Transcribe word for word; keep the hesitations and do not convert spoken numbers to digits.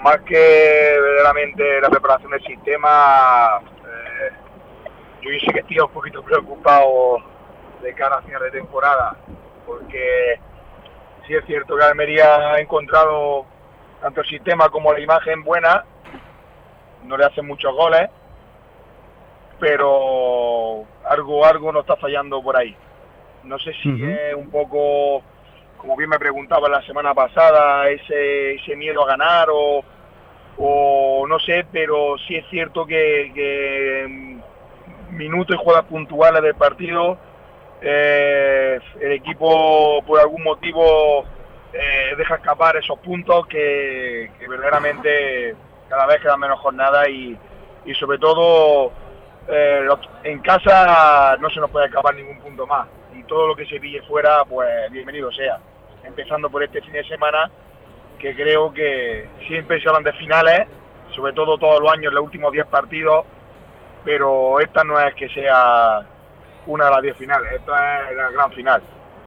más que verdaderamente la preparación del sistema, eh, yo sí que estoy un poquito preocupado de cara a final de temporada, porque sí es cierto que Almería ha encontrado tanto el sistema como la imagen buena, no le hacen muchos goles, pero algo algo nos está fallando por ahí. No sé si uh-huh. es un poco, como bien me preguntaba la semana pasada, ese, ese miedo a ganar o, o no sé, pero sí es cierto que, que minutos y jugadas puntuales del partido, eh, el equipo por algún motivo eh, deja escapar esos puntos que, que verdaderamente cada vez quedan menos jornadas y, y sobre todo eh, en casa no se nos puede escapar ningún punto más y todo lo que se pille fuera pues bienvenido sea, empezando por este fin de semana que creo que siempre se hablan de finales, sobre todo todos los años, los últimos diez partidos, pero esta no es que sea una de las diez finales, esta es la gran final.